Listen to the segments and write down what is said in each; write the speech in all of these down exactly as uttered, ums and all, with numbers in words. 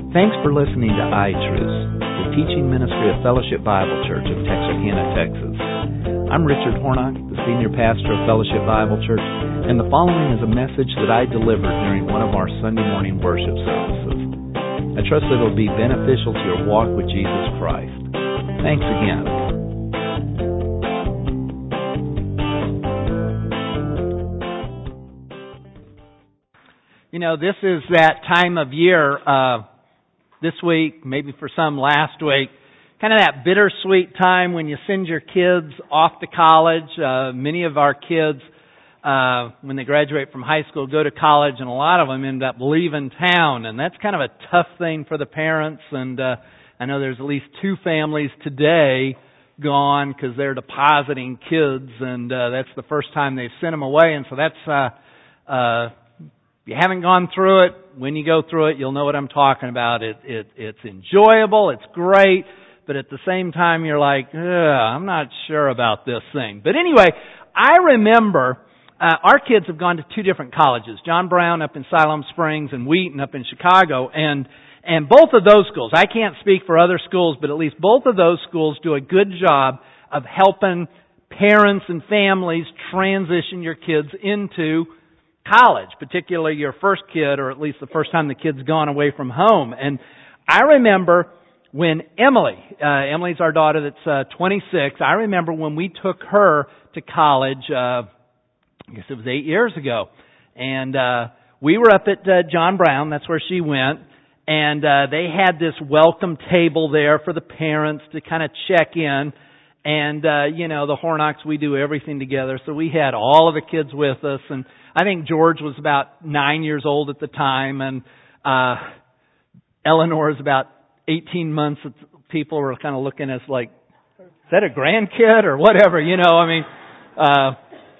Thanks for listening to iTruth, the teaching ministry of Fellowship Bible Church of Texarkana, Texas. I'm Richard Hornock, the senior pastor of Fellowship Bible Church, and the following is a message that I delivered during one of our Sunday morning worship services. I trust that it will be beneficial to your walk with Jesus Christ. Thanks again. You know, this is that time of year, uh, this week, maybe for some last week, kind of that bittersweet time when you send your kids off to college. Uh, many of our kids, uh, when they graduate from high school, go to college, and a lot of them end up leaving town, and that's kind of a tough thing for the parents. And uh, I know there's at least two families today gone because they're depositing kids, and uh, that's the first time they've sent them away, and so that's uh, uh, if you haven't gone through it, when you go through it, you'll know what I'm talking about. It, it, it's enjoyable, it's great, but at the same time, you're like, ugh, I'm not sure about this thing. But anyway, I remember uh, our kids have gone to two different colleges, John Brown up in Siloam Springs and Wheaton up in Chicago, and and both of those schools, I can't speak for other schools, but at least both of those schools do a good job of helping parents and families transition your kids into college, particularly your first kid, or at least the first time the kid's gone away from home. And I remember when Emily, uh, Emily's our daughter that's uh, twenty-six, I remember when we took her to college, uh, I guess it was eight years ago, and uh, we were up at uh, John Brown, that's where she went, and uh, they had this welcome table there for the parents to kind of check in. And, uh, you know, the Hornocks, we do everything together. So we had all of the kids with us. And I think George was about nine years old at the time. And uh, Eleanor is about eighteen months. People were kind of looking at us like, is that a grandkid or whatever? You know, I mean. Uh,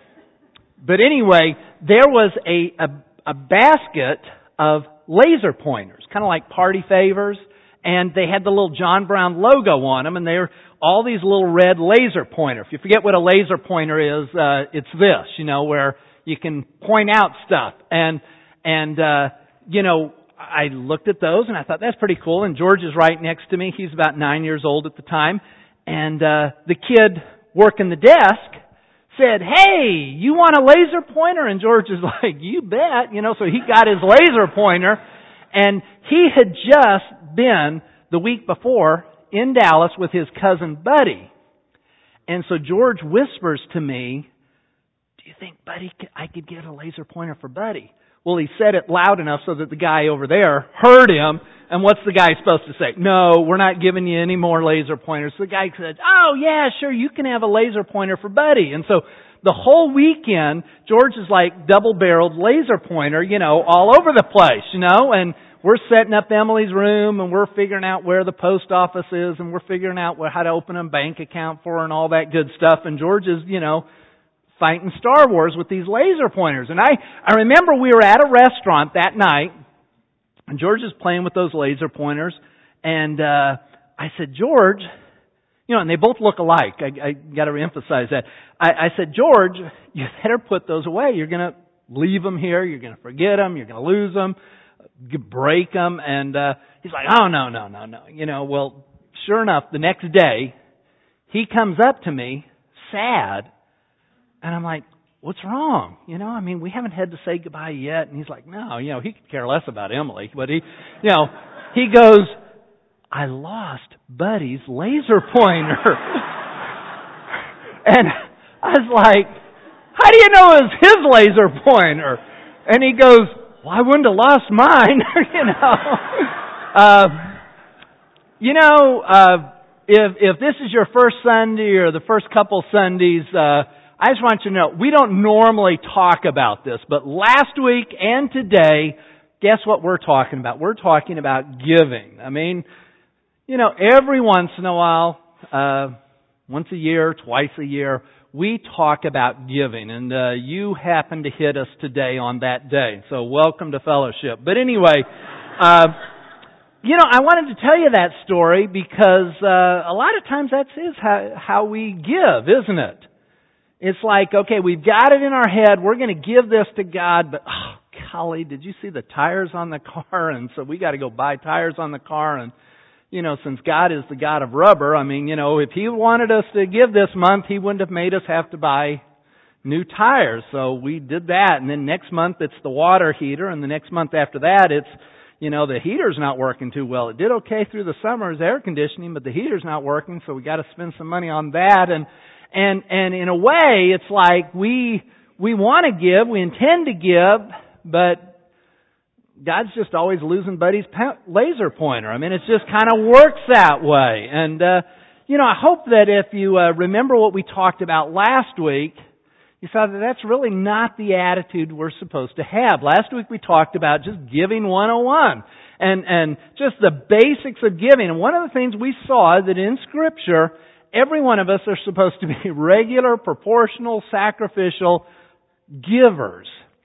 but anyway, there was a, a, a basket of laser pointers, kind of like party favors. And they had the little John Brown logo on them, and they were all these little red laser pointers. If you forget what a laser pointer is, uh, it's this, you know, where you can point out stuff. And, and, uh, you know, I looked at those and I thought, that's pretty cool. And George is right next to me. He's about nine years old at the time. And, uh, the kid working the desk said, hey, you want a laser pointer? And George is like, you bet, you know, so he got his laser pointer. And he had just been the week before in Dallas with his cousin Buddy. And so George whispers to me, do you think Buddy, I could get a laser pointer for Buddy? Well, he said it loud enough so that the guy over there heard him. And what's the guy supposed to say? No, we're not giving you any more laser pointers. So the guy said, oh yeah, sure, you can have a laser pointer for Buddy. And so the whole weekend, George is like double-barreled laser pointer, you know, all over the place, you know, and we're setting up Emily's room, and we're figuring out where the post office is, and we're figuring out how to open a bank account for her and all that good stuff. And George is, you know, fighting Star Wars with these laser pointers. And I, I remember we were at a restaurant that night, and George is playing with those laser pointers. And uh, I said, George, you know, and they both look alike. I, I got to emphasize that. I, I said, George, you better put those away. You're going to leave them here. You're going to forget them. You're going to lose them. Break them. And uh, he's like, oh, no, no, no, no. You know, well, sure enough, the next day, he comes up to me, sad, and I'm like, what's wrong? You know, I mean, we haven't had to say goodbye yet. And he's like, no, you know, he could care less about Emily. But he, you know, he goes, I lost Buddy's laser pointer. And I was like, how do you know it was his laser pointer? And he goes, well, I wouldn't have lost mine, you know. Uh, you know, uh, if if this is your first Sunday or the first couple Sundays, uh, I just want you to know, we don't normally talk about this, but last week and today, guess what we're talking about? We're talking about giving. I mean, you know, every once in a while, uh, once a year, twice a year, we talk about giving, and uh, you happen to hit us today on that day. So welcome to fellowship. But anyway, uh, you know, I wanted to tell you that story because uh, a lot of times that is how, how we give, isn't it? It's like, okay, we've got it in our head, we're going to give this to God, but oh golly, did you see the tires on the car? And so we got to go buy tires on the car. And, you know, since God is the God of rubber, I mean, you know, if He wanted us to give this month, He wouldn't have made us have to buy new tires. So we did that. And then next month it's the water heater. And the next month after that it's, you know, the heater's not working too well. It did okay through the summer's air conditioning, but the heater's not working. So we got to spend some money on that. And, and, and in a way, it's like we, we want to give, we intend to give, but God's just always losing Buddy's laser pointer. I mean, it just kind of works that way. And, uh, you know, I hope that if you uh, remember what we talked about last week, you saw that that's really not the attitude we're supposed to have. Last week we talked about just giving one oh one and, and just the basics of giving. And one of the things we saw is that in Scripture, every one of us are supposed to be regular, proportional, sacrificial givers.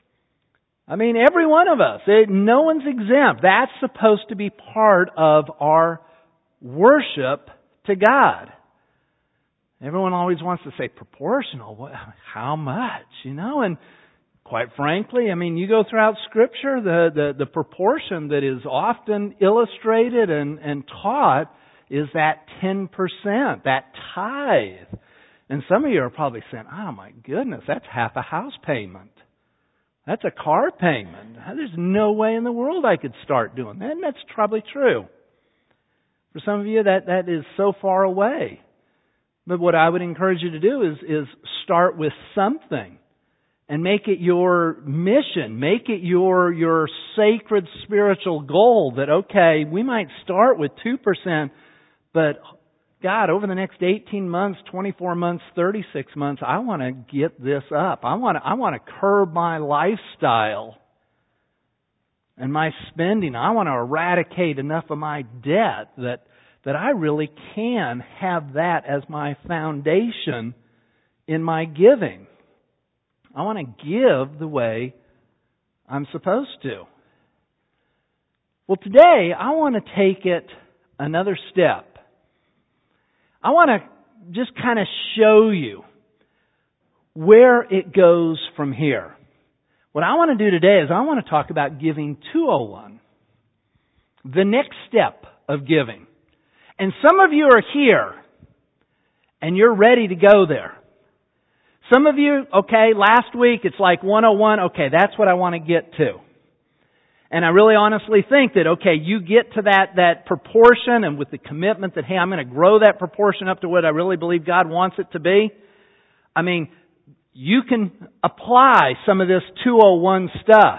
I mean, every one of us. It, no one's exempt. That's supposed to be part of our worship to God. Everyone always wants to say proportional. What, how much? You know, and quite frankly, I mean, you go throughout Scripture, the, the, the proportion that is often illustrated and, and taught is that ten percent, that tithe. And some of you are probably saying, oh my goodness, that's half a house payment. That's a car payment. There's no way in the world I could start doing that. And that's probably true. For some of you, that, that is so far away. But what I would encourage you to do is, is start with something and make it your mission. Make it your, your sacred spiritual goal that, okay, we might start with two percent, but God, over the next eighteen months, twenty-four months, thirty-six months, I want to get this up. I want to, I want to curb my lifestyle and my spending. I want to eradicate enough of my debt that that I really can have that as my foundation in my giving. I want to give the way I'm supposed to. Well, today I want to take it another step. I want to just kind of show you where it goes from here. What I want to do today is I want to talk about giving two oh one, the next step of giving. And some of you are here, and you're ready to go there. Some of you, okay, last week it's like one oh one, okay, that's what I want to get to. And I really honestly think that, okay, you get to that, that proportion and with the commitment that, hey, I'm going to grow that proportion up to what I really believe God wants it to be. I mean, you can apply some of this two oh one stuff.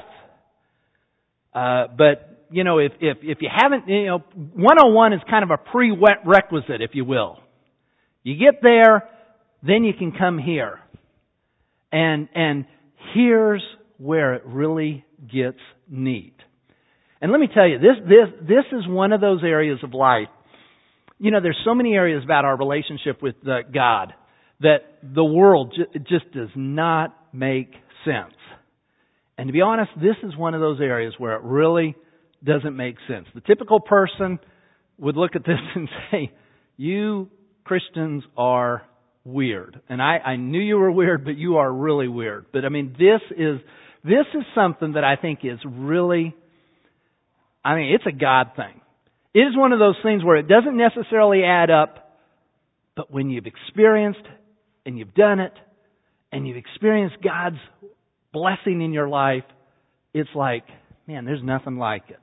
Uh, but You know, if, if, if you haven't, you know, one oh one is kind of a prerequisite, if you will. You get there, then you can come here. And, and here's where it really gets neat. And let me tell you, this, this, this is one of those areas of life. You know, there's so many areas about our relationship with uh, God that the world ju- just does not make sense. And to be honest, this is one of those areas where it really doesn't make sense. The typical person would look at this and say, you Christians are weird. And I, I knew you were weird, but you are really weird. But I mean, this is, this is something that I think is really, I mean, it's a God thing. It is one of those things where it doesn't necessarily add up, but when you've experienced and you've done it and you've experienced God's blessing in your life, it's like, man, there's nothing like it.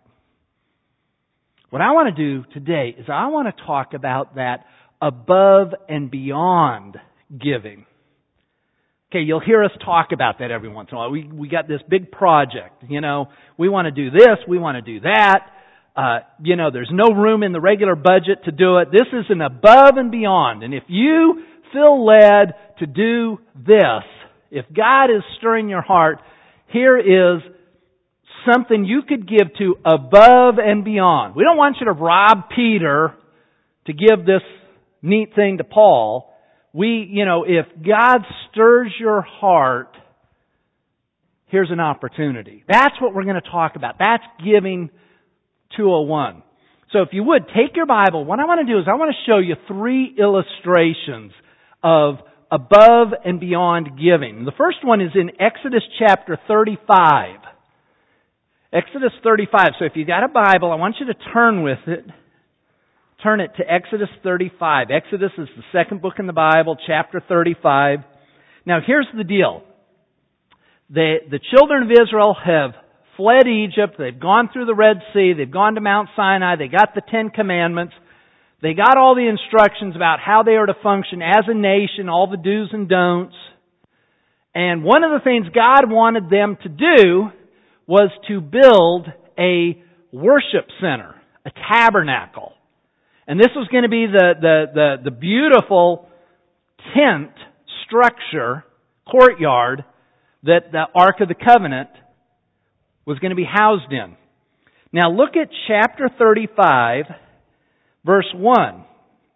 What I want to do today is I want to talk about that above and beyond giving. Okay, you'll hear us talk about that every once in a while. We we got this big project, you know. We want to do this, we want to do that. Uh, you know, there's no room in the regular budget to do it. This is an above and beyond. And if you feel led to do this, if God is stirring your heart, here is something you could give to above and beyond. We don't want you to rob Peter to give this neat thing to Paul. We, you know, if God stirs your heart, here's an opportunity. That's what we're going to talk about. That's giving two oh one. So if you would, take your Bible. What I want to do is I want to show you three illustrations of above and beyond giving. The first one is in Exodus chapter thirty-five. Exodus thirty-five. So if you got a Bible, I want you to turn with it. Turn it to Exodus thirty-five. Exodus is the second book in the Bible, chapter thirty-five. Now here's the deal. The, the children of Israel have fled Egypt. They've gone through the Red Sea. They've gone to Mount Sinai. They got the Ten Commandments. They got all the instructions about how they are to function as a nation, all the do's and don'ts. And one of the things God wanted them to do was to build a worship center, a tabernacle. And this was going to be the, the, the, the beautiful tent structure, courtyard, that the Ark of the Covenant was going to be housed in. Now look at chapter thirty-five, verse one.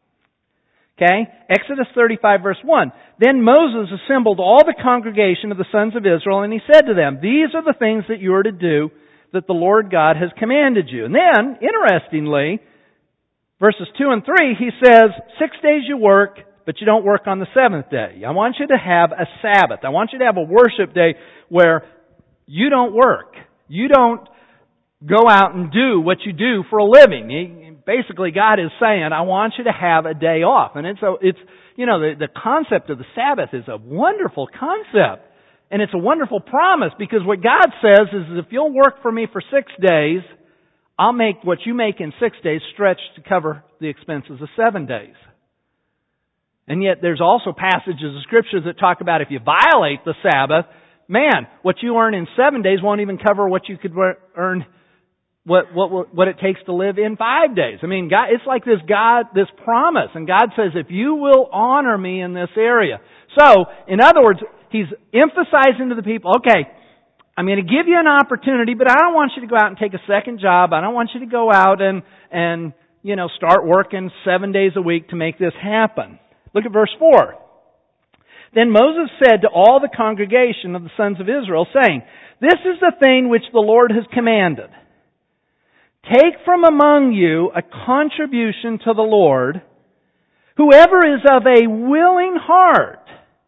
Okay? Exodus thirty-five, verse one. Then Moses assembled all the congregation of the sons of Israel, and he said to them, "These are the things that you are to do that the Lord God has commanded you." And then, interestingly, verses two and three, he says, six days you work, but you don't work on the seventh day. I want you to have a Sabbath. I want you to have a worship day where you don't work. You don't go out and do what you do for a living. Basically, God is saying, I want you to have a day off. And it's, a, it's you know, the, the concept of the Sabbath is a wonderful concept. And it's a wonderful promise, because what God says is, if you'll work for me for six days, I'll make what you make in six days stretch to cover the expenses of seven days. And yet there's also passages of Scripture that talk about if you violate the Sabbath, man, what you earn in seven days won't even cover what you could earn, what what what it takes to live in five days. I mean, God, it's like this God, this promise. And God says, if you will honor me in this area. So, in other words, He's emphasizing to the people, okay, I'm going to give you an opportunity, but I don't want you to go out and take a second job. I don't want you to go out and, and you know, start working seven days a week to make this happen. Look at verse four. Then Moses said to all the congregation of the sons of Israel, saying, "This is the thing which the Lord has commanded. Take from among you a contribution to the Lord, whoever is of a willing heart.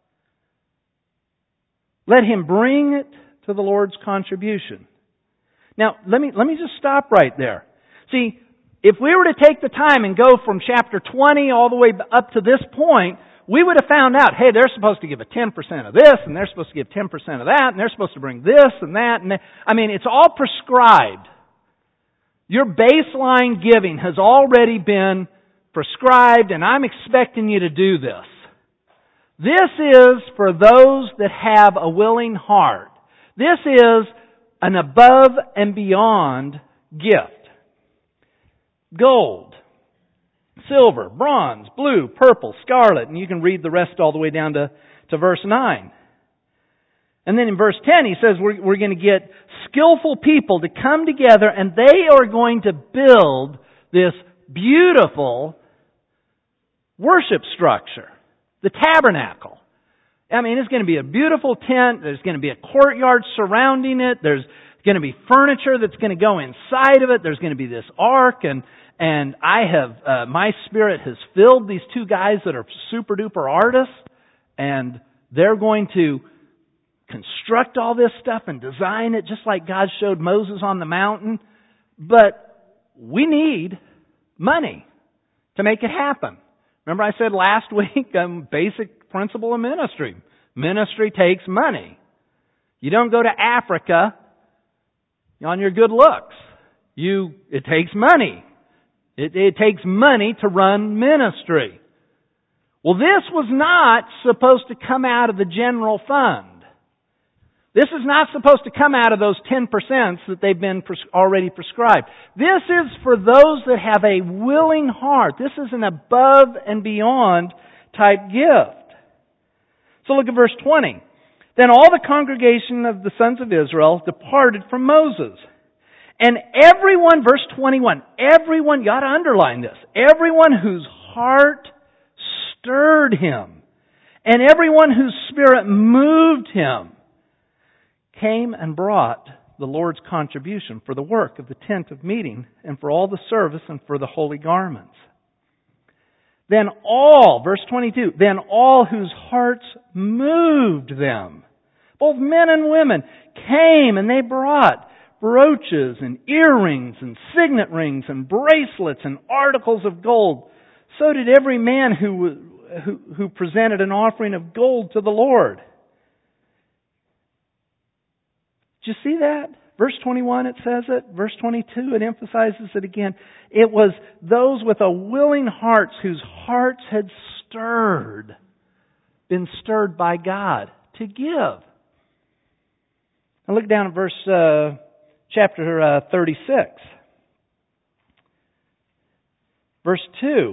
Let him bring it to the Lord's contribution." Now, let me, let me just stop right there. See, if we were to take the time and go from chapter twenty all the way up to this point, we would have found out, hey, they're supposed to give a ten percent of this, and they're supposed to give ten percent of that, and they're supposed to bring this and that. And that. I mean, it's all prescribed. Your baseline giving has already been prescribed, and I'm expecting you to do this. This is for those that have a willing heart. This is an above and beyond gift. Gold, silver, bronze, blue, purple, scarlet, and you can read the rest all the way down to, to verse nine. And then in verse ten he says we're, we're going to get skillful people to come together, and they are going to build this beautiful worship structure, the tabernacle. I mean, it's going to be a beautiful tent. There's going to be a courtyard surrounding it. There's going to be furniture that's going to go inside of it. There's going to be this ark, and and I have uh, my spirit has filled these two guys that are super duper artists, and they're going to construct all this stuff and design it just like God showed Moses on the mountain. But we need money to make it happen. Remember I said last week, um, basic principle of ministry. Ministry takes money. You don't go to Africa on your good looks. You, it takes money. It, it takes money to run ministry. Well, this was not supposed to come out of the general fund. This is not supposed to come out of those ten percent that they've been pres- already prescribed. This is for those that have a willing heart. This is an above and beyond type gift. So look at verse twenty. Then all the congregation of the sons of Israel departed from Moses. And everyone, verse twenty-one, everyone, you got to underline this, everyone whose heart stirred him and everyone whose spirit moved him came and brought the Lord's contribution for the work of the tent of meeting and for all the service and for the holy garments. Then all, verse twenty-two, then all whose hearts moved them, both men and women, came and they brought brooches and earrings and signet rings and bracelets and articles of gold. So did every man who, who, who presented an offering of gold to the Lord. Did you see that? Verse twenty-one, it says it. Verse twenty-two, it emphasizes it again. It was those with a willing hearts whose hearts had stirred, been stirred by God to give. Now look down at verse, uh, chapter uh, thirty-six. Verse two.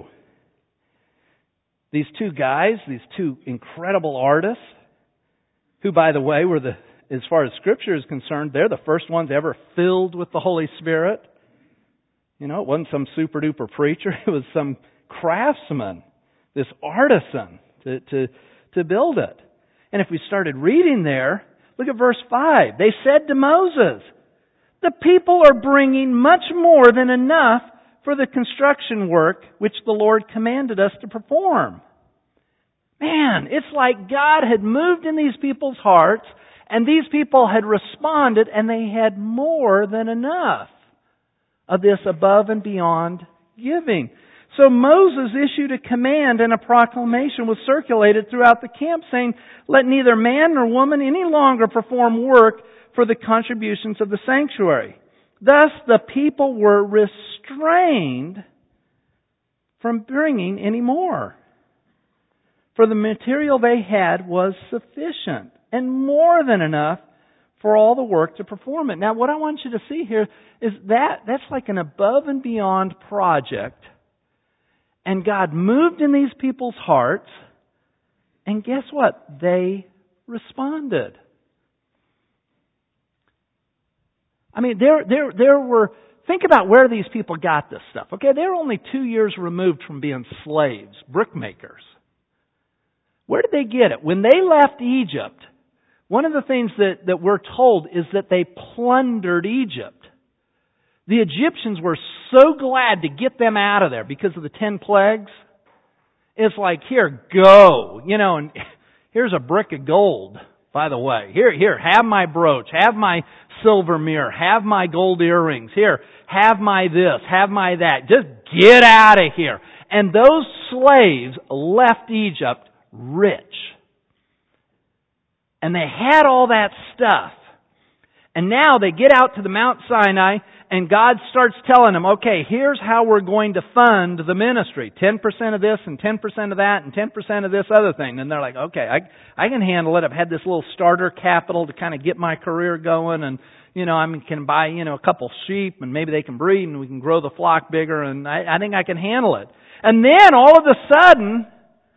These two guys, these two incredible artists, who, by the way, were the, as far as Scripture is concerned, they're the first ones ever filled with the Holy Spirit. You know, it wasn't some super duper preacher. It was some craftsman, this artisan, to, to, to build it. And if we started reading there, look at verse five. They said to Moses, "The people are bringing much more than enough for the construction work which the Lord commanded us to perform." Man, it's like God had moved in these people's hearts, and these people had responded, and they had more than enough of this above and beyond giving. So Moses issued a command, and a proclamation was circulated throughout the camp saying, "Let neither man nor woman any longer perform work for the contributions of the sanctuary." Thus the people were restrained from bringing any more. For the material they had was sufficient and more than enough for all the work to perform it. Now what I want you to see here is that that's like an above and beyond project. And God moved in these people's hearts, and guess what? They responded. I mean, there, there, there were, think about where these people got this stuff. Okay, they were only two years removed from being slaves, brickmakers. Where did they get it? When they left Egypt, one of the things that, that we're told is that they plundered Egypt. The Egyptians were so glad to get them out of there because of the ten plagues. It's like, here, go. You know, and here's a brick of gold, by the way. Here, here, have my brooch, have my silver mirror, have my gold earrings. Here, have my this, have my that. Just get out of here. And those slaves left Egypt rich. And they had all that stuff. And now they get out to the Mount Sinai, and God starts telling them, okay, here's how we're going to fund the ministry. ten percent of this and ten percent of that and ten percent of this other thing. And they're like, okay, I, I can handle it. I've had this little starter capital to kind of get my career going, and, you know, I can buy, you know, a couple sheep, and maybe they can breed, and we can grow the flock bigger, and I, I think I can handle it. And then all of a sudden,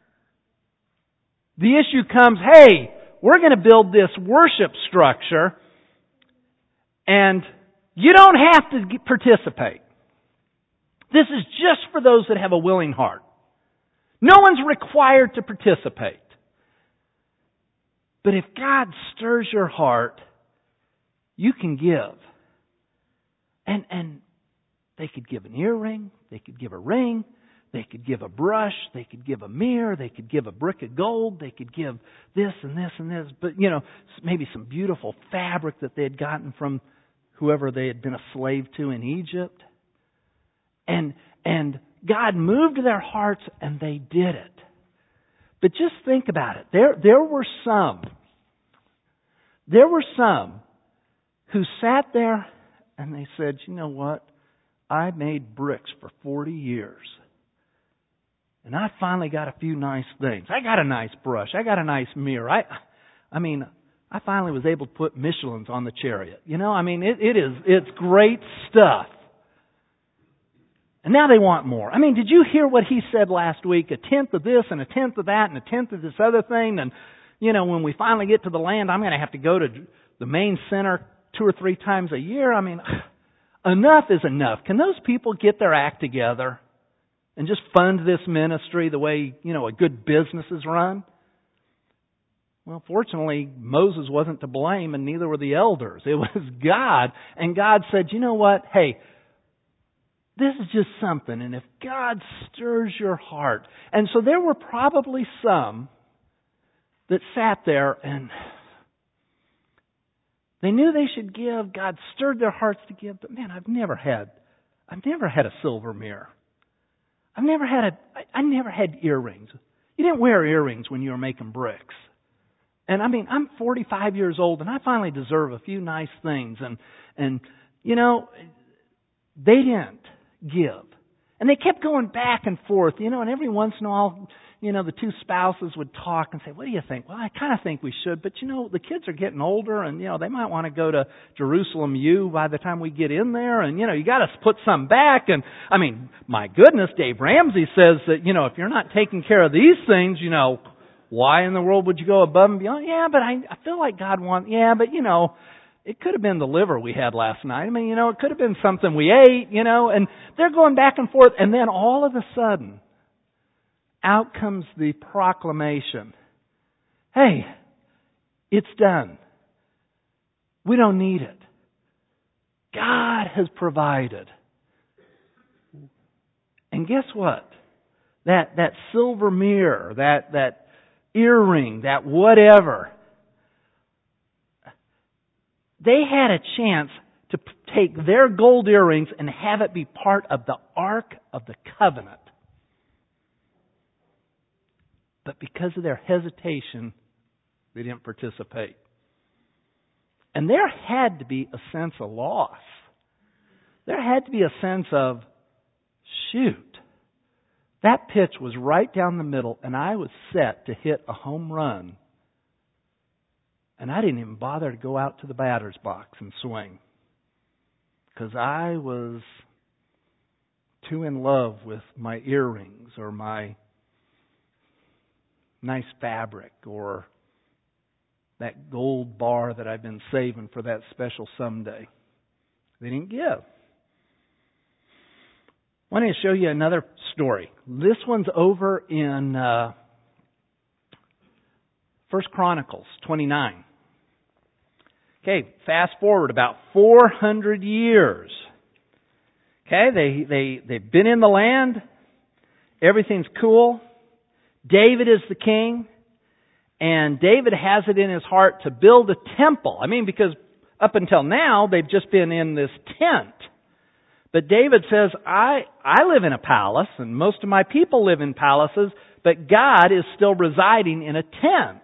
the issue comes, hey, we're going to build this worship structure, and you don't have to participate. This is just for those that have a willing heart. No one's required to participate. But if God stirs your heart, you can give. And and they could give an earring, they could give a ring, they could give a brush, they could give a mirror, they could give a brick of gold, they could give this and this and this, but you know, maybe some beautiful fabric that they had gotten from whoever they had been a slave to in Egypt. And and God moved their hearts, and they did it. But just think about it. There there were some, there were some who sat there and they said, you know what? I made bricks for forty years. And I finally got a few nice things. I got a nice brush. I got a nice mirror. I I mean, I finally was able to put Michelins on the chariot. You know, I mean, it, it is, it's great stuff. And now they want more. I mean, did you hear what he said last week? A tenth of this and a tenth of that and a tenth of this other thing. And, you know, when we finally get to the land, I'm going to have to go to the main center two or three times a year. I mean, enough is enough. Can those people get their act together and just fund this ministry the way, you know, a good business is run? Well, fortunately, Moses wasn't to blame, and neither were the elders. It was God. And God said, you know what? Hey, this is just something. And if God stirs your heart. And so there were probably some that sat there and They knew they should give. God stirred their hearts to give. But man, I've never had, I've never had a silver mirror. I've never had a, I, I never had earrings. You didn't wear earrings when you were making bricks. And I mean, I'm forty-five years old and I finally deserve a few nice things. And, and, you know, they didn't give. And they kept going back and forth, you know, and every once in a while, you know, the two spouses would talk and say, what do you think? Well, I kind of think we should, but you know, the kids are getting older and, you know, they might want to go to Jerusalem U by the time we get in there and, you know, you got to put some back. And I mean, my goodness, Dave Ramsey says that, you know, if you're not taking care of these things, you know, why in the world would you go above and beyond? Yeah, but I, I feel like God wants, yeah, but you know, it could have been the liver we had last night. I mean, you know, it could have been something we ate, you know, and they're going back and forth. And then all of a sudden, out comes the proclamation. Hey, it's done. We don't need it. God has provided. And guess what? That, that silver mirror, that, that earring, that whatever, they had a chance to take their gold earrings and have it be part of the Ark of the Covenant. But because of their hesitation, they didn't participate. And there had to be a sense of loss. There had to be a sense of, shoot, that pitch was right down the middle and I was set to hit a home run. And I didn't even bother to go out to the batter's box and swing. Because I was too in love with my earrings or my nice fabric or that gold bar that I've been saving for that special someday. They didn't give. I want to show you another story. This one's over in uh, First Chronicles twenty-nine. Okay, fast forward about four hundred years. Okay, they, they, they've been in the land. Everything's cool. David is the king. And David has it in his heart to build a temple. I mean, because up until now, they've just been in this tent. But David says, I, I live in a palace, and most of my people live in palaces, but God is still residing in a tent.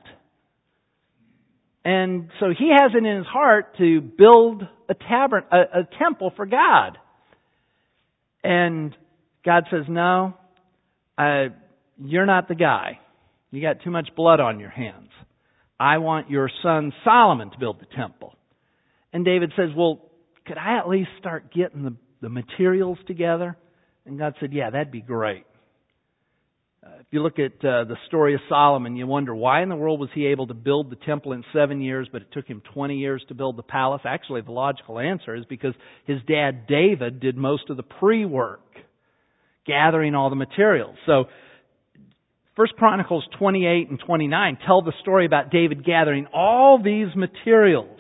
And so he has it in his heart to build a tavern, a, a temple for God. And God says, no, uh, you're not the guy. You got too much blood on your hands. I want your son Solomon to build the temple. And David says, well, could I at least start getting the, the materials together? And God said, yeah, that'd be great. Uh, if you look at uh, the story of Solomon, you wonder why in the world was he able to build the temple in seven years, but it took him twenty years to build the palace? Actually, the logical answer is because his dad David did most of the pre-work, gathering all the materials. So, First Chronicles twenty-eight and twenty-nine tell the story about David gathering all these materials.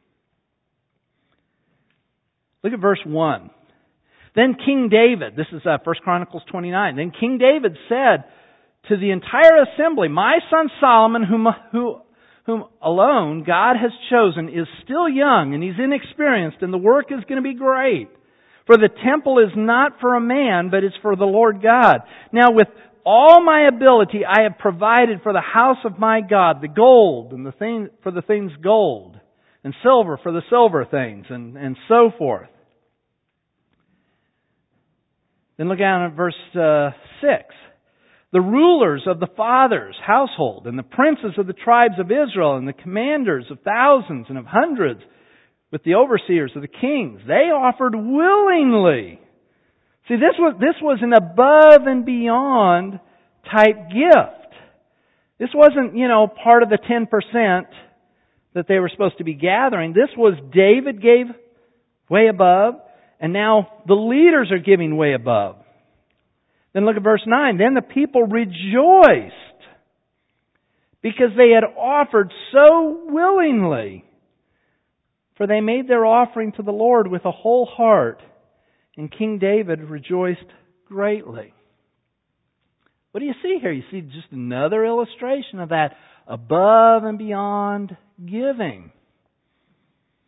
Look at verse one. Then King David, this is uh, First Chronicles twenty-nine, then King David said to the entire assembly, my son Solomon, whom, who, whom alone God has chosen, is still young and he's inexperienced and the work is going to be great. For the temple is not for a man, but it's for the Lord God. Now with all my ability I have provided for the house of my God, the gold and the thing for the things gold, and silver for the silver things, and, and so forth. Then look down at verse uh, six. The rulers of the fathers' household and the princes of the tribes of Israel and the commanders of thousands and of hundreds with the overseers of the kings, they offered willingly. See, this was, this was an above and beyond type gift. This wasn't, you know, part of the ten percent that they were supposed to be gathering. This was David gave way above, and now the leaders are giving way above. Then look at verse nine. Then the people rejoiced because they had offered so willingly. For they made their offering to the Lord with a whole heart. And King David rejoiced greatly. What do you see here? You see just another illustration of that above and beyond giving.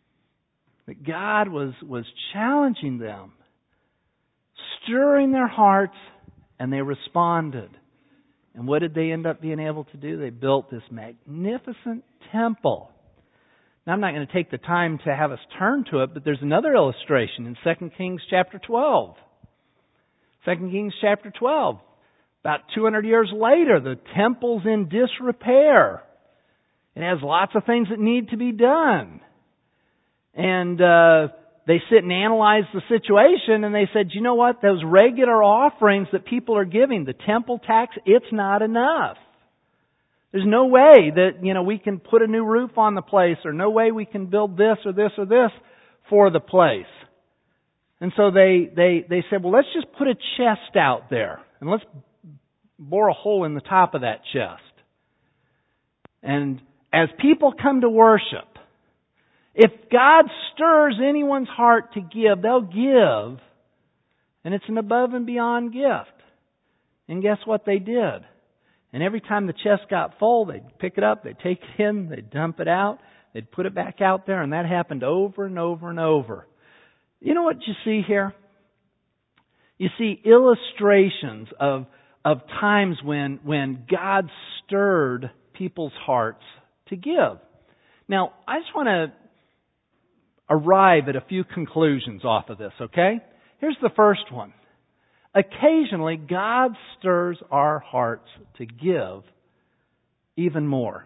That God was, was challenging them, stirring their hearts, and they responded. And what did they end up being able to do? They built this magnificent temple. Now, I'm not going to take the time to have us turn to it, but there's another illustration in Second Kings chapter twelve. Second Kings chapter twelve. About two hundred years later, the temple's in disrepair. It has lots of things that need to be done. And uh, they sit and analyze the situation, and they said, you know what? Those regular offerings that people are giving, the temple tax, it's not enough. There's no way that, you know, we can put a new roof on the place, or no way we can build this or this or this for the place. And so they, they, they said, well, let's just put a chest out there, and let's bore a hole in the top of that chest. And as people come to worship, if God stirs anyone's heart to give, they'll give. And it's an above and beyond gift. And guess what they did? And every time the chest got full, they'd pick it up, they'd take it in, they'd dump it out, they'd put it back out there, and that happened over and over and over. You know what you see here? You see illustrations of, of times when, when God stirred people's hearts to give. Now, I just want to arrive at a few conclusions off of this, okay? Here's the first one. Occasionally, God stirs our hearts to give even more.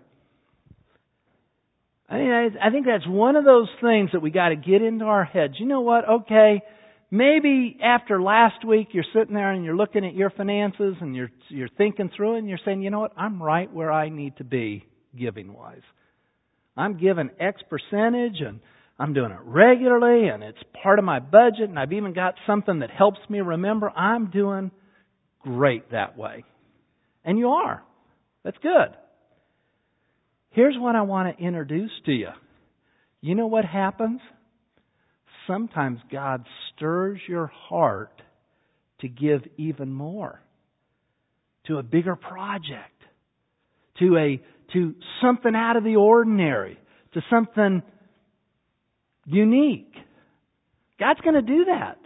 I mean, I, I think that's one of those things that we got to get into our heads. You know what? Okay, maybe after last week you're sitting there and you're looking at your finances and you're you're thinking through it and you're saying, you know what? I'm right where I need to be giving-wise. I'm giving X percentage and I'm doing it regularly, and it's part of my budget, and I've even got something that helps me remember. I'm doing great that way. And you are. That's good. Here's what I want to introduce to you. You know what happens? Sometimes God stirs your heart to give even more. To a bigger project. To a to something out of the ordinary. To something unique. God's going to do that.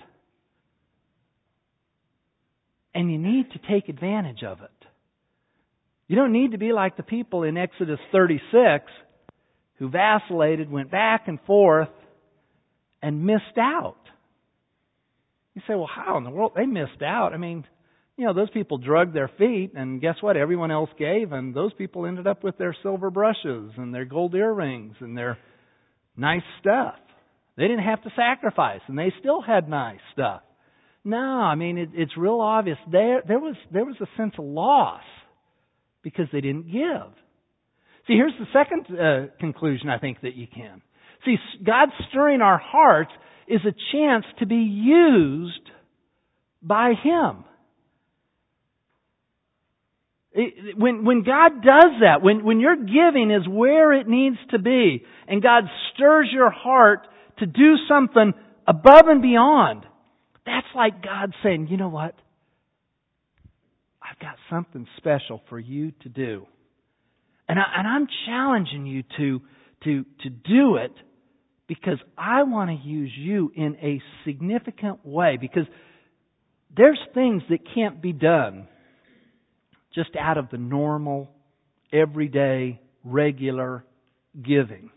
And you need to take advantage of it. You don't need to be like the people in Exodus thirty-six who vacillated, went back and forth, and missed out. You say, well, how in the world? They missed out. I mean, you know, those people drugged their feet, and guess what? Everyone else gave, and those people ended up with their silver brushes and their gold earrings and their nice stuff. They didn't have to sacrifice, and they still had nice stuff. No, I mean, it, it's real obvious. There, there was there was a sense of loss because they didn't give. See, here's the second uh, conclusion I think that you can. See, God stirring our hearts is a chance to be used by Him. It, when, when God does that, when, when your giving is where it needs to be, and God stirs your heart to do something above and beyond, that's like God saying, you know what? I've got something special for you to do. And, I, and I'm challenging you to, to, to do it because I want to use you in a significant way. Because there's things that can't be done just out of the normal, everyday, regular giving.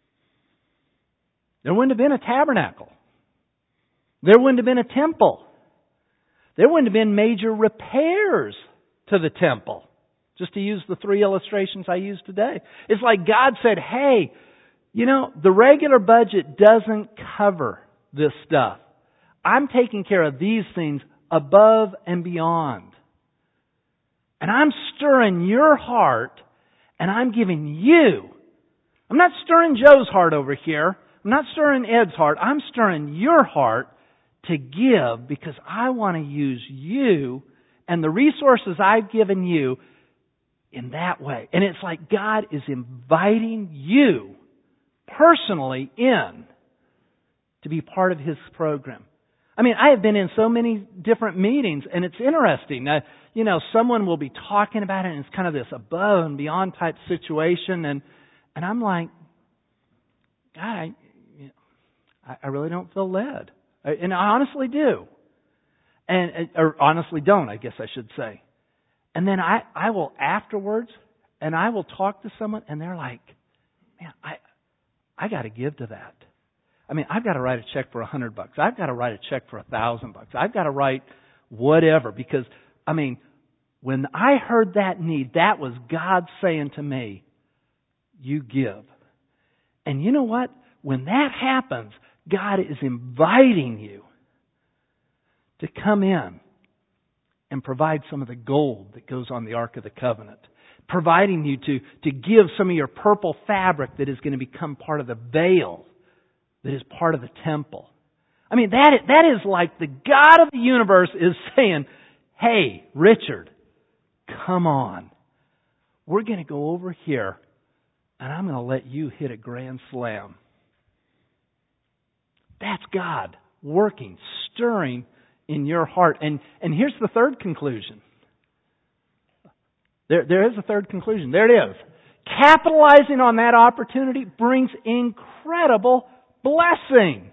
There wouldn't have been a tabernacle. There wouldn't have been a temple. There wouldn't have been major repairs to the temple. Just to use the three illustrations I used today. It's like God said, hey, you know, the regular budget doesn't cover this stuff. I'm taking care of these things above and beyond. And I'm stirring your heart, and I'm giving you. I'm not stirring Joe's heart over here. I'm not stirring Ed's heart. I'm stirring your heart to give because I want to use you and the resources I've given you in that way. And it's like God is inviting you personally in to be part of His program. I mean, I have been in so many different meetings, and it's interesting. Uh, you know, someone will be talking about it, and it's kind of this above and beyond type situation, and and I'm like, God, I, I, I really don't feel led. I, and I honestly do. And, or honestly don't, I guess I should say. And then I, I will afterwards, and I will talk to someone, and they're like, man, I, I got to give to that. I mean, I've got to write a check for a hundred bucks. I've got to write a check for a thousand bucks. I've got to write whatever, because, I mean, when I heard that need, that was God saying to me, you give. And you know what? When that happens, God is inviting you to come in and provide some of the gold that goes on the Ark of the Covenant. Providing you to, to give some of your purple fabric that is going to become part of the veil that is part of the temple. I mean, that is, that is like the God of the universe is saying, hey, Richard, come on. We're going to go over here and I'm going to let you hit a grand slam. That's God working, stirring in your heart. And, and here's the third conclusion. There, there is a third conclusion. There it is. Capitalizing on that opportunity brings incredible blessing.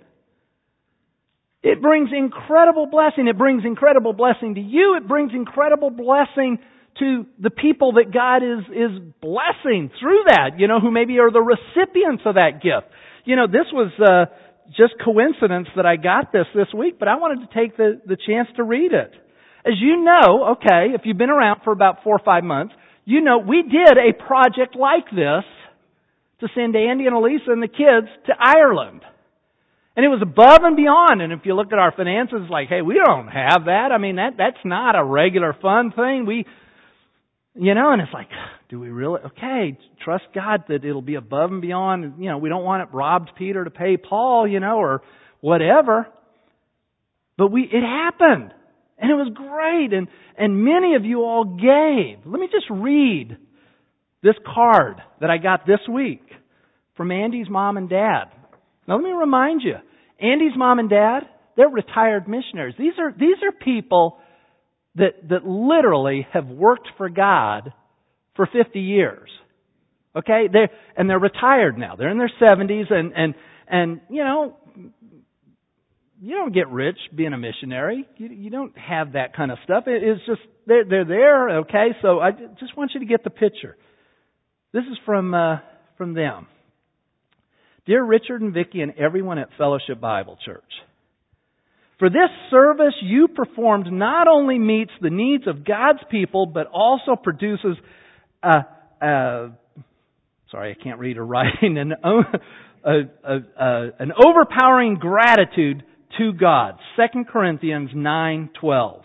It brings incredible blessing. It brings incredible blessing to you. It brings incredible blessing to the people that God is, is blessing through that, you know, who maybe are the recipients of that gift. You know, this was uh, just coincidence that I got this this week, but I wanted to take the, the chance to read it. As you know, okay, if you've been around for about four or five months, you know we did a project like this to send Andy and Elisa and the kids to Ireland. And it was above and beyond. And if you look at our finances, it's like, hey, we don't have that. I mean, that that's not a regular fun thing. We, you know, and it's like, do we really? Okay, trust God that it'll be above and beyond. You know, we don't want it robbed Peter to pay Paul, you know, or whatever. But we, it happened. And it was great. And, and many of you all gave. Let me just read this card that I got this week from Andy's mom and dad. Now let me remind you, Andy's mom and dad, they're retired missionaries. These are, these are people that, that literally have worked for God for fifty years. Okay? They're, and they're retired now. They're in their seventies and, and, and, you know, you don't get rich being a missionary. You, you don't have that kind of stuff. It, it's just, they're, they're there, okay? So I just want you to get the picture. This is from, uh, from them. Dear Richard and Vicki and everyone at Fellowship Bible Church, for this service you performed not only meets the needs of God's people, but also produces a, a sorry, I can't read or writing, an, a, a, a, an overpowering gratitude to God. Second Corinthians nine twelve.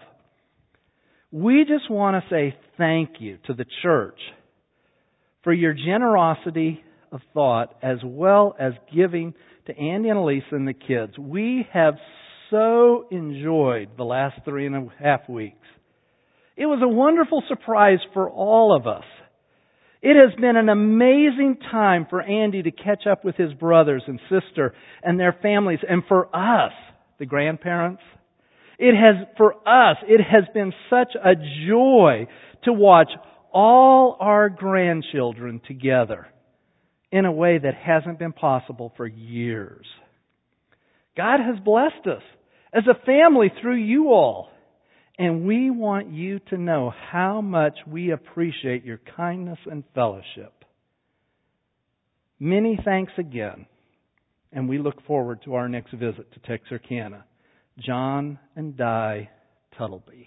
We just want to say thank you to the church for your generosity of thought as well as giving to Andy and Elisa and the kids. We have so enjoyed the last three and a half weeks. It was a wonderful surprise for all of us. It has been an amazing time for Andy to catch up with his brothers and sister and their families, and for us, the grandparents. It has, for us, it has been such a joy to watch all our grandchildren together in a way that hasn't been possible for years. God has blessed us as a family through you all, and we want you to know how much we appreciate your kindness and fellowship. Many thanks again, and we look forward to our next visit to Texarkana. John and Di Tuttleby.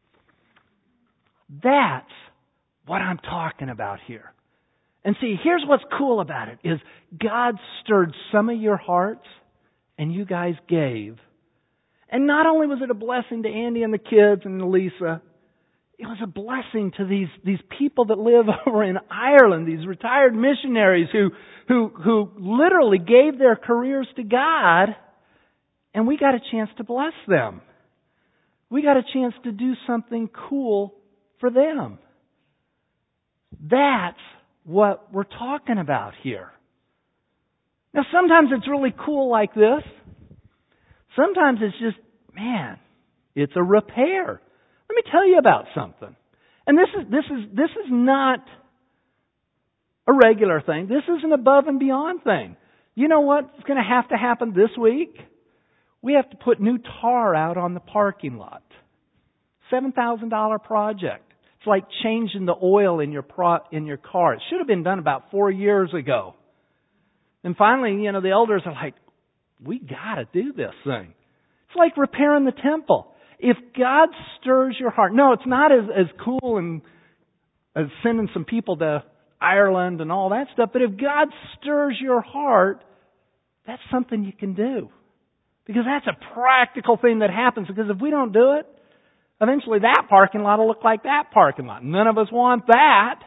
That's what I'm talking about here. And see, here's what's cool about it, is God stirred some of your hearts, and you guys gave. And not only was it a blessing to Andy and the kids and Lisa, it was a blessing to these, these people that live over in Ireland, these retired missionaries who, who, who literally gave their careers to God, and we got a chance to bless them. We got a chance to do something cool for them. That's what we're talking about here. Now, sometimes it's really cool like this. Sometimes it's just, man, it's a repair. Let me tell you about something. And this is this is this is not a regular thing. This is an above and beyond thing. You know what's going to have to happen this week? We have to put new tar out on the parking lot. seven thousand dollars project. It's like changing the oil in your pro, in your car. It should have been done about four years ago. And finally, you know, the elders are like, we got to do this thing. It's like repairing the temple. If God stirs your heart, no, it's not as, as cool and as sending some people to Ireland and all that stuff, but if God stirs your heart, that's something you can do. Because that's a practical thing that happens. Because if we don't do it, eventually that parking lot will look like that parking lot. None of us want that.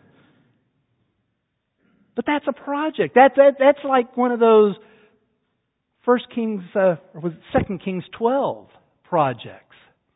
But that's a project. That, that, that's like one of those First Kings, uh, or was it Second Kings twelve projects.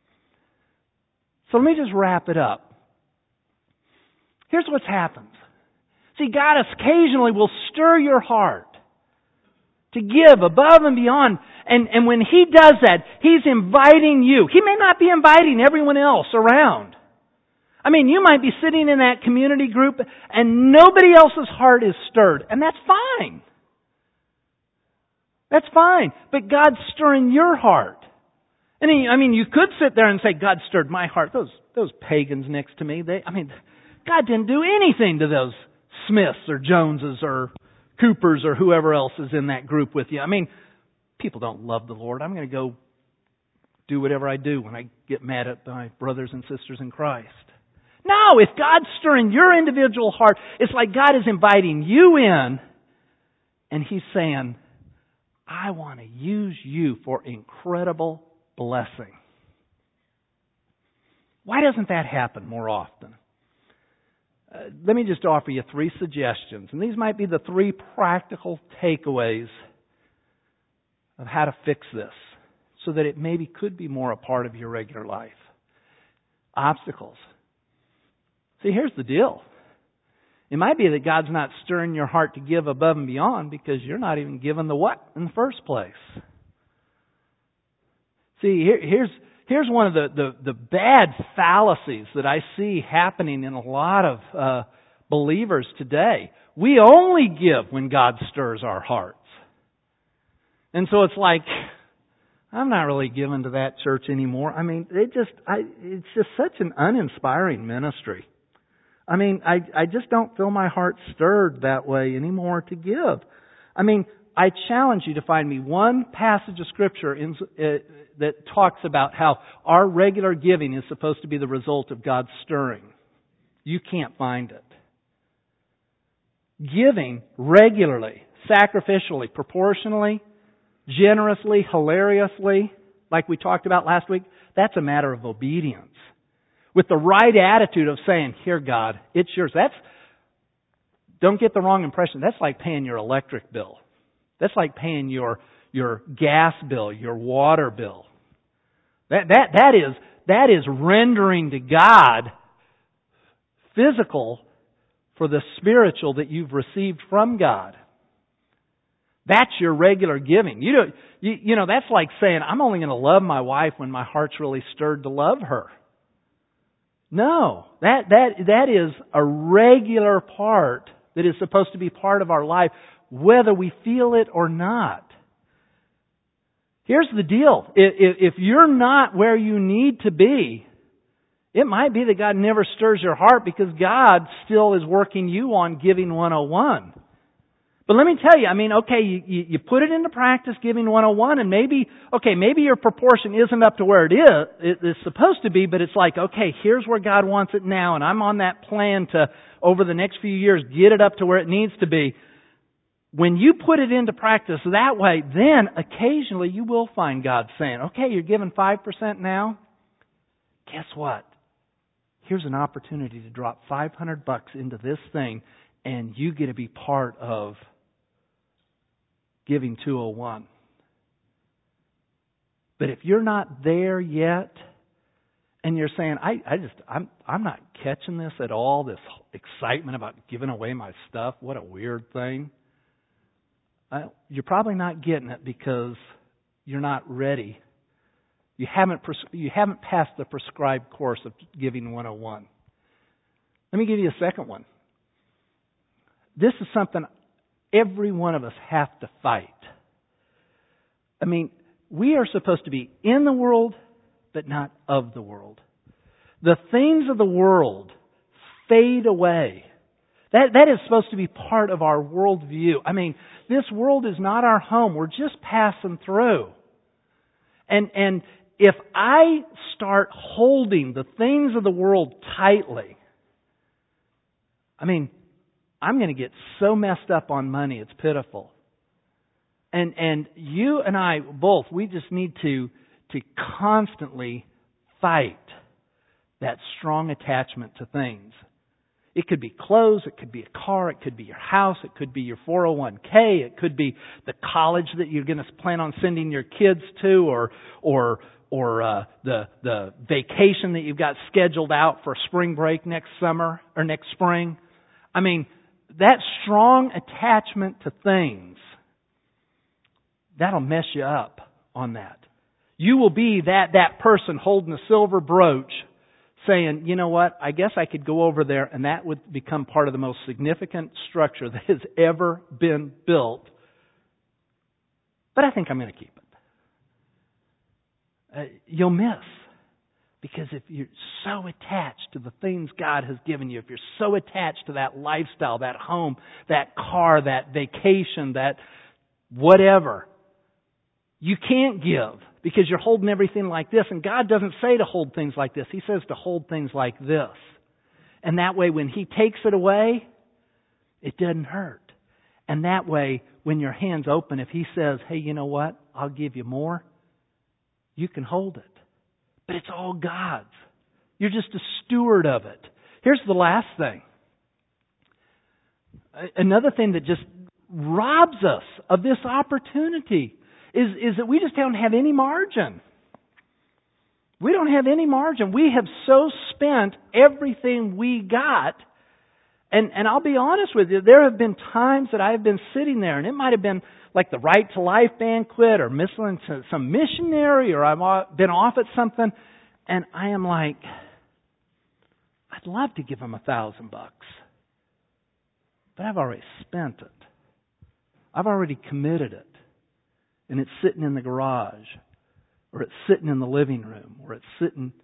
So let me just wrap it up. Here's what's happened. See, God occasionally will stir your heart to give above and beyond. And, and when He does that, He's inviting you. He may not be inviting everyone else around. I mean, you might be sitting in that community group and nobody else's heart is stirred. And that's fine. That's fine. But God's stirring your heart. And he, I mean, you could sit there and say, God stirred my heart. Those, those pagans next to me, they, I mean, God didn't do anything to those Smiths or Joneses or Coopers or whoever else is in that group with you. I mean, people don't love the Lord. I'm going to go do whatever I do when I get mad at my brothers and sisters in Christ. No, if God's stirring your individual heart, it's like God is inviting you in and He's saying, I want to use you for incredible blessing. Why doesn't that happen more often? Uh, let me just offer you three suggestions. And these might be the three practical takeaways of how to fix this so that it maybe could be more a part of your regular life. Obstacles. See, here's the deal. It might be that God's not stirring your heart to give above and beyond because you're not even given the what in the first place. See, here, here's here's one of the, the, the bad fallacies that I see happening in a lot of uh, believers today. We only give when God stirs our hearts. And so it's like, I'm not really giving to that church anymore. I mean, it just I, it's just such an uninspiring ministry. I mean, I, I just don't feel my heart stirred that way anymore to give. I mean, I challenge you to find me one passage of Scripture in, uh, that talks about how our regular giving is supposed to be the result of God's stirring. You can't find it. Giving regularly, sacrificially, proportionally, generously, hilariously, like we talked about last week, that's a matter of obedience. With the right attitude of saying, here God, it's yours. That's, don't get the wrong impression, that's like paying your electric bill. That's like paying your, your gas bill, your water bill. That, that, that is, that is rendering to God physical for the spiritual that you've received from God. That's your regular giving. You know, you, you know, that's like saying, I'm only going to love my wife when my heart's really stirred to love her. No, that, that, that is a regular part that is supposed to be part of our life, whether we feel it or not. Here's the deal. If, if you're not where you need to be, it might be that God never stirs your heart because God still is working you on Giving one oh one. But let me tell you, I mean, okay, you, you, you put it into practice, Giving one oh one, and maybe, okay, maybe your proportion isn't up to where it is, it, it's supposed to be, but it's like, okay, here's where God wants it now, and I'm on that plan to, over the next few years, get it up to where it needs to be. When you put it into practice that way, then occasionally you will find God saying, okay, you're giving five percent now. Guess what? Here's an opportunity to drop five hundred bucks into this thing, and you get to be part of Giving two oh one. But if you're not there yet, and you're saying, I, I just, I'm, I'm not catching this at all, this excitement about giving away my stuff, what a weird thing. I, you're probably not getting it because you're not ready. You haven't, pres- you haven't passed the prescribed course of Giving one oh one. Let me give you a second one. This is something every one of us have to fight. I mean, we are supposed to be in the world, but not of the world. The things of the world fade away. That, that is supposed to be part of our worldview. I mean, this world is not our home. We're just passing through. And, and if I start holding the things of the world tightly, I mean, I'm going to get so messed up on money, it's pitiful. And and you and I both, we just need to to constantly fight that strong attachment to things. It could be clothes, it could be a car, it could be your house, it could be your four oh one k, it could be the college that you're going to plan on sending your kids to, or or or uh, the the vacation that you've got scheduled out for spring break next summer or next spring. I mean, that strong attachment to things, that'll mess you up on that. You will be that that person holding a silver brooch saying, you know what, I guess I could go over there, and that would become part of the most significant structure that has ever been built. But I think I'm going to keep it. Uh, you'll miss. Because if you're so attached to the things God has given you, if you're so attached to that lifestyle, that home, that car, that vacation, that whatever, you can't give because you're holding everything like this. And God doesn't say to hold things like this. He says to hold things like this. And that way, when He takes it away, it doesn't hurt. And that way, when your hand's open, if He says, hey, you know what, I'll give you more, you can hold it. But it's all God's. You're just a steward of it. Here's the last thing. Another thing that just robs us of this opportunity is, is that we just don't have any margin. We don't have any margin. We have so spent everything we got. And, and I'll be honest with you, there have been times that I've been sitting there, and it might have been like the Right to Life banquet or listening to some missionary, or I've been off at something, and I am like, I'd love to give them a thousand bucks. But I've already spent it. I've already committed it. And it's sitting in the garage, or it's sitting in the living room, or it's sitting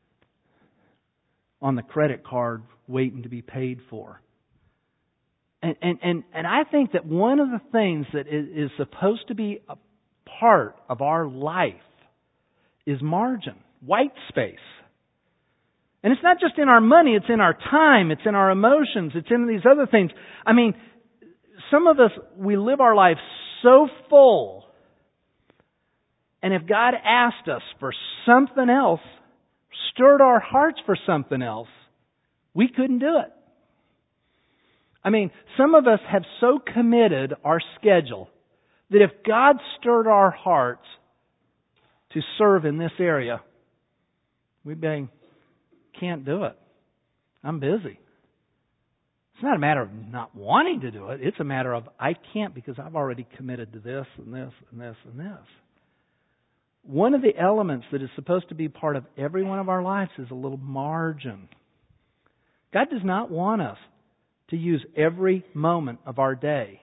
on the credit card waiting to be paid for. And, and, and, and I think that one of the things that is, is supposed to be a part of our life is margin, white space. And it's not just in our money, it's in our time, it's in our emotions, it's in these other things. I mean, some of us, we live our life so full, and if God asked us for something else, stirred our hearts for something else, we couldn't do it. I mean, some of us have so committed our schedule that if God stirred our hearts to serve in this area, we'd be, can't do it. I'm busy. It's not a matter of not wanting to do it. It's a matter of I can't because I've already committed to this and this and this and this. One of the elements that is supposed to be part of every one of our lives is a little margin. God does not want us to use every moment of our day.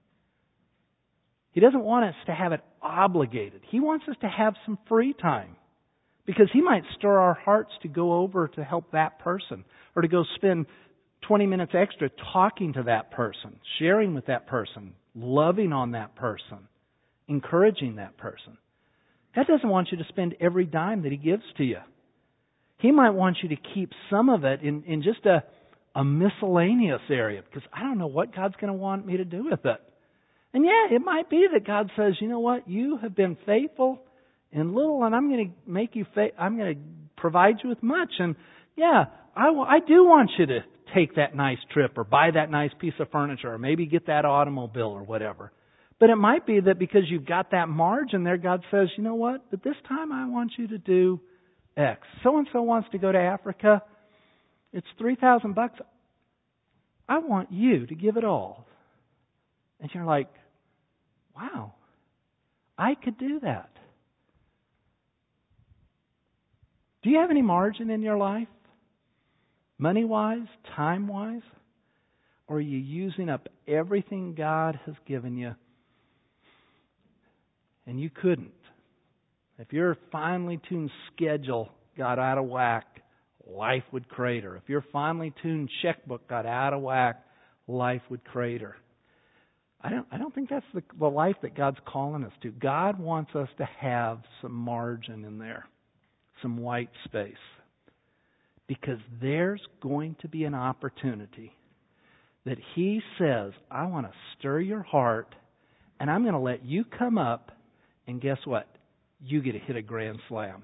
He doesn't want us to have it obligated. He wants us to have some free time. Because He might stir our hearts to go over to help that person, or to go spend twenty minutes extra talking to that person, sharing with that person, loving on that person, encouraging that person. God doesn't want you to spend every dime that He gives to you. He might want you to keep some of it in, in just a, a miscellaneous area, because I don't know what God's going to want me to do with it. And yeah, it might be that God says, you know what, you have been faithful in little, and I'm going to make you, fa- I'm going to provide you with much. And yeah, I, w- I do want you to take that nice trip, or buy that nice piece of furniture, or maybe get that automobile or whatever. But it might be that because you've got that margin there, God says, you know what, but this time I want you to do X. So-and-so wants to go to Africa. It's three thousand bucks. I want you to give it all. And you're like, wow, I could do that. Do you have any margin in your life? Money-wise? Time-wise? Or are you using up everything God has given you and you couldn't? If your finely tuned schedule got out of whack, life would crater. If your finely tuned checkbook got out of whack, life would crater. I don't I don't think that's the, the life that God's calling us to. God wants us to have some margin in there, some white space. Because there's going to be an opportunity that He says, I want to stir your heart, and I'm going to let you come up, and guess what? You get to hit a grand slam.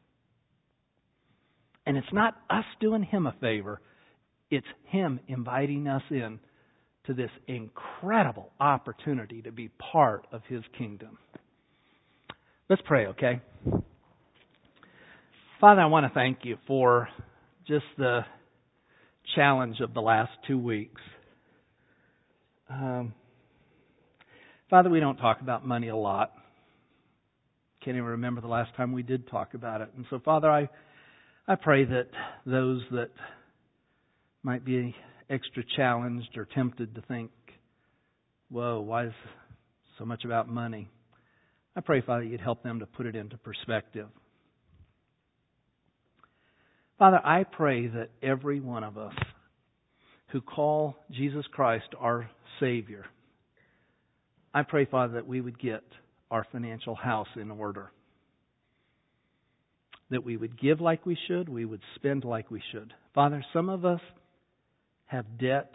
And it's not us doing Him a favor. It's Him inviting us in to this incredible opportunity to be part of His kingdom. Let's pray, okay? Father, I want to thank You for just the challenge of the last two weeks. Um, Father, we don't talk about money a lot. Can't even remember the last time we did talk about it. And so, Father, I I pray that those that might be extra challenged or tempted to think, whoa, why is so much about money? I pray, Father, You'd help them to put it into perspective. Father, I pray that every one of us who call Jesus Christ our Savior, I pray, Father, that we would get our financial house in order. That we would give like we should, we would spend like we should. Father, some of us have debt,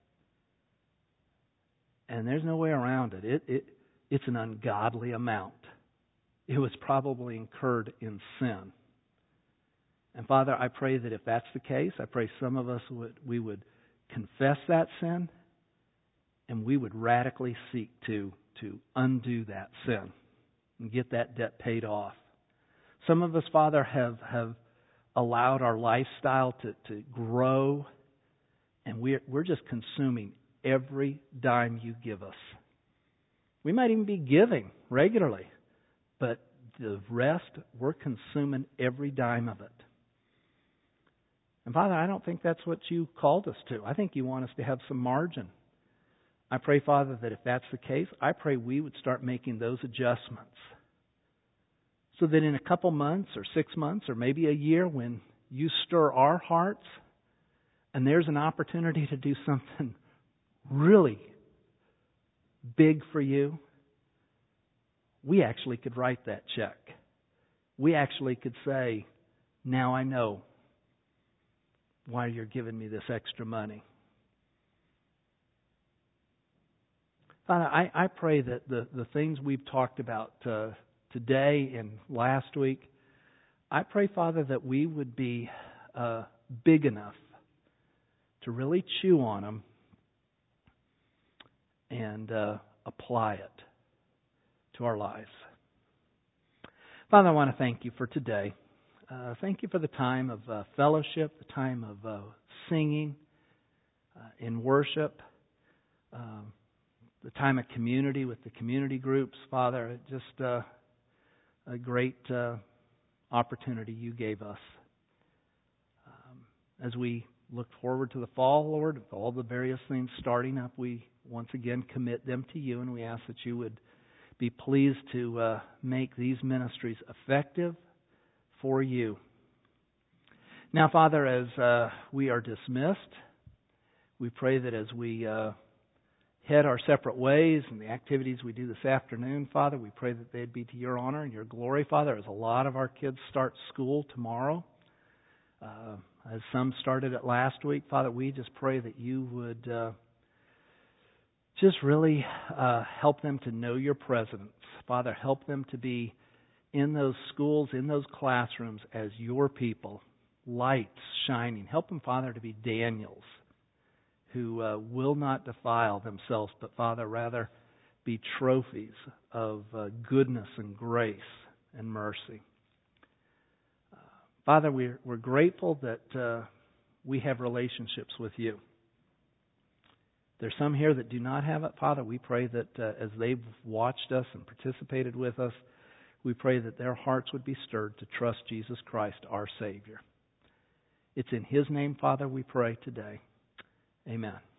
and there's no way around it. It, it it's an ungodly amount. It was probably incurred in sin. And Father, I pray that if that's the case, I pray some of us would we would confess that sin, and we would radically seek to to undo that sin and get that debt paid off. Some of us, Father, have, have allowed our lifestyle to, to grow, and we're, we're just consuming every dime You give us. We might even be giving regularly, but the rest, we're consuming every dime of it. And Father, I don't think that's what You called us to. I think You want us to have some margin. I pray, Father, that if that's the case, I pray we would start making those adjustments. So that in a couple months or six months or maybe a year, when You stir our hearts and there's an opportunity to do something really big for You, we actually could write that check. We actually could say, now I know why You're giving me this extra money. Father, I, I pray that the, the things we've talked about uh, today and last week, I pray, Father, that we would be uh, big enough to really chew on them and uh, apply it to our lives. Father, I want to thank You for today. Uh, thank You for the time of uh, fellowship, the time of uh, singing uh, in worship, um, the time of community with the community groups. Father, it just uh, a great uh, opportunity You gave us. Um, as we look forward to the fall, Lord, with all the various things starting up, we once again commit them to You, and we ask that You would be pleased to uh, make these ministries effective for You. Now, Father, as uh, we are dismissed, we pray that as we uh, head our separate ways and the activities we do this afternoon, Father, we pray that they'd be to Your honor and Your glory, Father, as a lot of our kids start school tomorrow. Uh, as some started it last week, Father, we just pray that You would uh, just really uh, help them to know Your presence. Father, help them to be in those schools, in those classrooms as Your people, lights shining. Help them, Father, to be Daniels who uh, will not defile themselves, but, Father, rather be trophies of uh, goodness and grace and mercy. Uh, Father, we're, we're grateful that uh, we have relationships with You. There's some here that do not have it. Father, we pray that uh, as they've watched us and participated with us, we pray that their hearts would be stirred to trust Jesus Christ, our Savior. It's in His name, Father, we pray today. Amen.